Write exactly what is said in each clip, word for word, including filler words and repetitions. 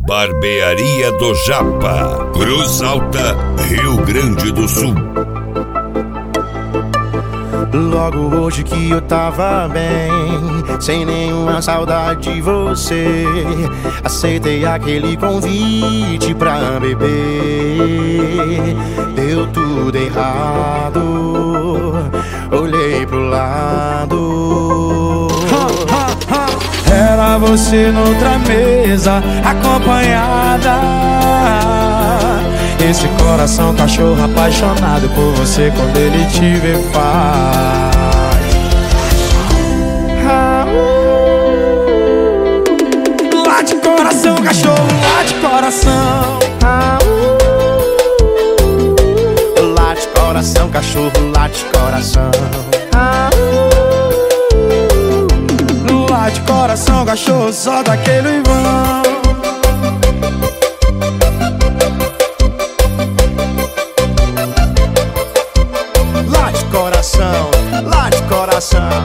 Barbearia do Japa, Cruz Alta, Rio Grande do Sul. Logo hoje que eu tava bem, sem nenhuma saudade de você, aceitei aquele convite pra beber. Deu tudo errado, olhei pro lado. Era você noutra mesa, acompanhada. Esse coração cachorro apaixonado por você, quando ele te vê faz ah, uh. Late coração, cachorro, late coração ah, uh. Late coração, cachorro, late coração ah, uh. Late coração, cachorro, só daquele vão. Late coração.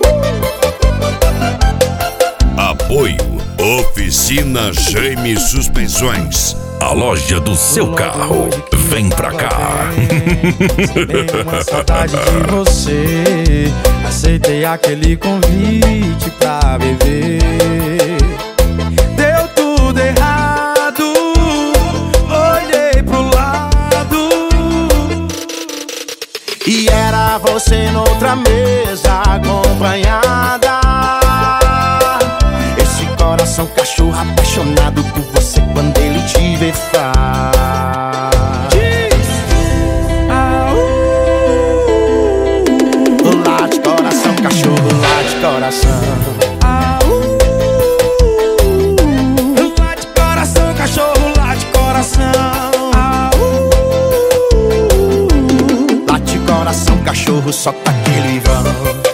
Apoio Oficina Gêmeo Suspensões, a loja do seu carro. Vem pra cá. Sem uma saudade de você, aceitei aquele convite pra beber. Deu tudo errado, olhei pro lado e era você noutra mesa, acompanhada. Esse coração cachorro apaixonado por você, quando ele te vê faz ah, uh. Late coração, cachorro, late coração ah, uh. Late coração, cachorro, late coração ah, uh. Late coração, cachorro, só tá aquele vão.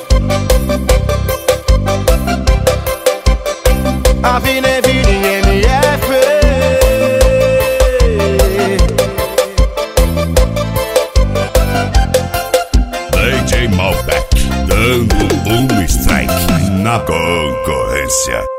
Avenida M F D J Malbec, dando um strike na concorrência.